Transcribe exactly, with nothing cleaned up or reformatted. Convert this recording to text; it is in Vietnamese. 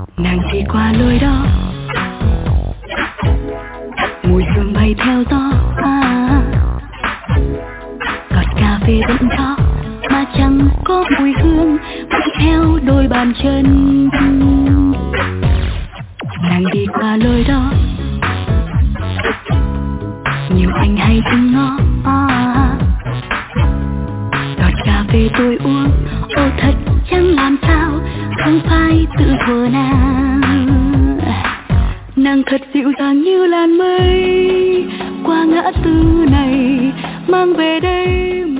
Nàng đi qua lối đó, mùi hương bay theo gió. À, cọt cà phê vẫn đó mà chẳng có mùi hương bay theo đôi bàn chân. Nàng đi qua lối đó, nhiều anh hay từng ngó. À, cọt cà phê tôi uống, ô thật chẳng làm sao, không phải tự thuở nàng. Nàng thật dịu dàng như làn mây qua ngã tư này, mang về đây